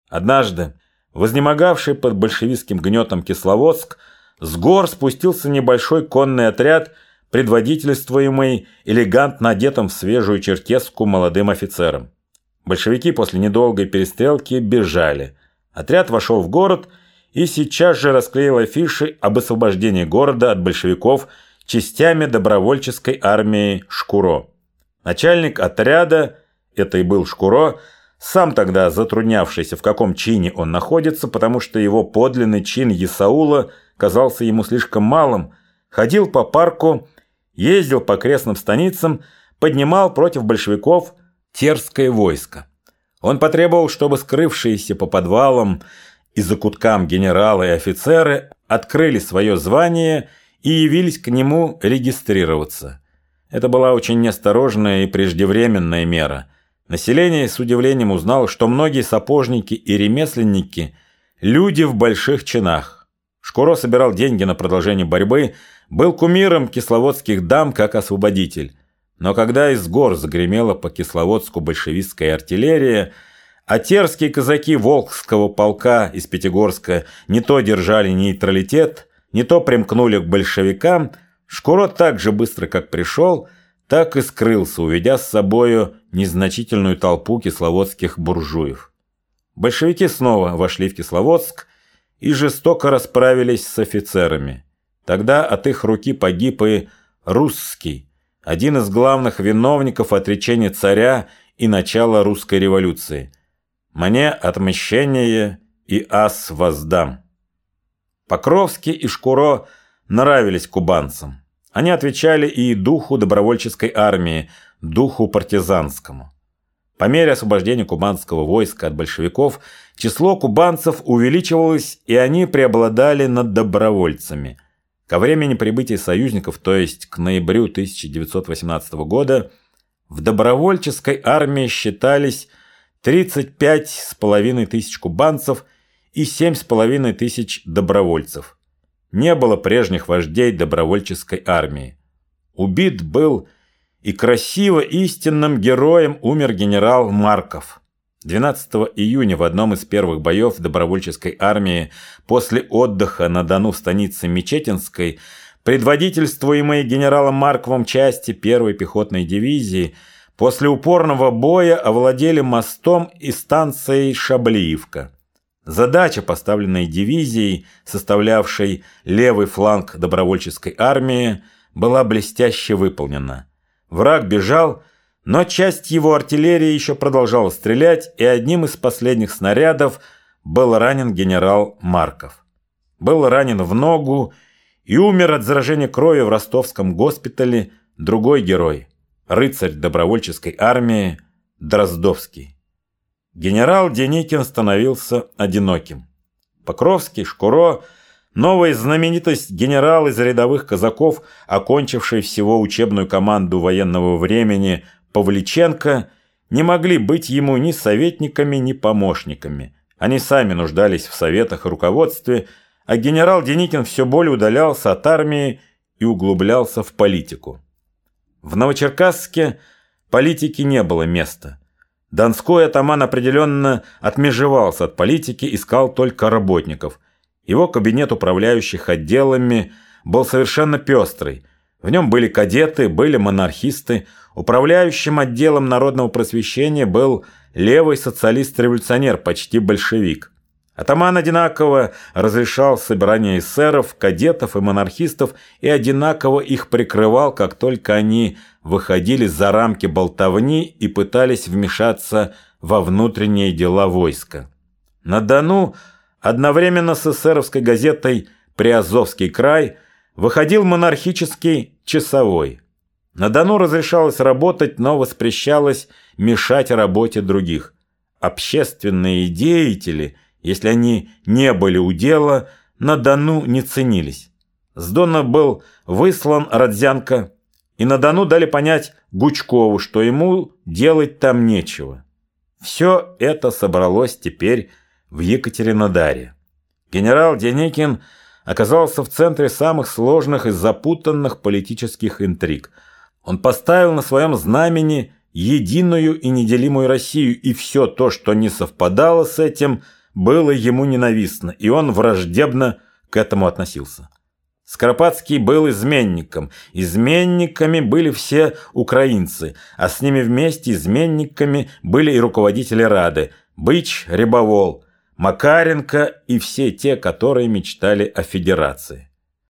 Однажды, вознемогавший под большевистским гнетом Кисловодск, с гор спустился небольшой конный отряд, предводительствуемый элегантно одетым в свежую черкеску молодым офицером. Большевики после недолгой перестрелки бежали. Отряд вошел в город и сейчас же расклеил афиши об освобождении города от большевиков частями добровольческой армии Шкуро. Начальник отряда, это и был Шкуро, сам тогда затруднявшийся, в каком чине он находится, потому что его подлинный чин Есаула казался ему слишком малым, ходил по парку, ездил по окрестным станицам, поднимал против большевиков терское войско. Он потребовал, чтобы скрывшиеся по подвалам и закуткам генералы и офицеры открыли свое звание и явились к нему регистрироваться. Это была очень неосторожная и преждевременная мера. Население с удивлением узнало, что многие сапожники и ремесленники – люди в больших чинах. Шкуро собирал деньги на продолжение борьбы, был кумиром кисловодских дам как освободитель. Но когда из гор загремела по Кисловодску большевистская артиллерия, а терские казаки Волжского полка из Пятигорска не то держали нейтралитет, не то примкнули к большевикам, Шкуро так же быстро, как пришел, так и скрылся, уведя с собою незначительную толпу кисловодских буржуев. Большевики снова вошли в Кисловодск и жестоко расправились с офицерами. Тогда от их руки погиб и Русский, один из главных виновников отречения царя и начала русской революции. «Мне отмщение и ас воздам». Покровский и Шкуро нравились кубанцам. Они отвечали и духу добровольческой армии, духу партизанскому. По мере освобождения кубанского войска от большевиков, число кубанцев увеличивалось, и они преобладали над добровольцами. Ко времени прибытия союзников, то есть к ноябрю 1918 года, в добровольческой армии считались 35,5 тысяч кубанцев и 7,5 тысяч добровольцев. Не было прежних вождей добровольческой армии. Убит был и красиво истинным героем умер генерал Марков. 12 июня в одном из первых боев добровольческой армии после отдыха на Дону в станице Мечетинской, предводительствуемой генералом Марковым части 1-й пехотной дивизии, после упорного боя овладели мостом и станцией Шаблиевка. Задача, поставленная дивизией, составлявшей левый фланг добровольческой армии, была блестяще выполнена. Враг бежал, но часть его артиллерии еще продолжала стрелять, и одним из последних снарядов был ранен генерал Марков. Был ранен в ногу и умер от заражения крови в ростовском госпитале другой герой, рыцарь добровольческой армии Дроздовский. Генерал Деникин становился одиноким. Покровский, Шкуро, новая знаменитость генерал из рядовых казаков, окончивший всего учебную команду военного времени Павличенко, не могли быть ему ни советниками, ни помощниками. Они сами нуждались в советах и руководстве, а генерал Деникин все более удалялся от армии и углублялся в политику. В Новочеркасске политике не было места. Донской атаман определенно отмежевался от политики, искал только работников. Его кабинет управляющих отделами был совершенно пестрый. В нем были кадеты, были монархисты. Управляющим отделом народного просвещения был левый социалист-революционер, почти большевик. Атаман одинаково разрешал собрания эсеров, кадетов и монархистов и одинаково их прикрывал, как только они выходили за рамки болтовни и пытались вмешаться во внутренние дела войска. На Дону одновременно с эсеровской газетой «Приазовский край» выходил монархический «Часовой». На Дону разрешалось работать, но воспрещалось мешать работе других. Общественные деятели, если они не были у дела, на Дону не ценились. С Дона был выслан Родзянко, и на Дону дали понять Гучкову, что ему делать там нечего. Все это собралось теперь в Екатеринодаре. Генерал Деникин оказался в центре самых сложных и запутанных политических интриг. Он поставил на своем знамени единую и неделимую Россию, и все то, что не совпадало с этим, было ему ненавистно, и он враждебно к этому относился. Скоропадский был изменником. Изменниками были все украинцы, а с ними вместе изменниками были и руководители Рады – Быч, Рябовол, Макаренко и все те, которые мечтали о федерации.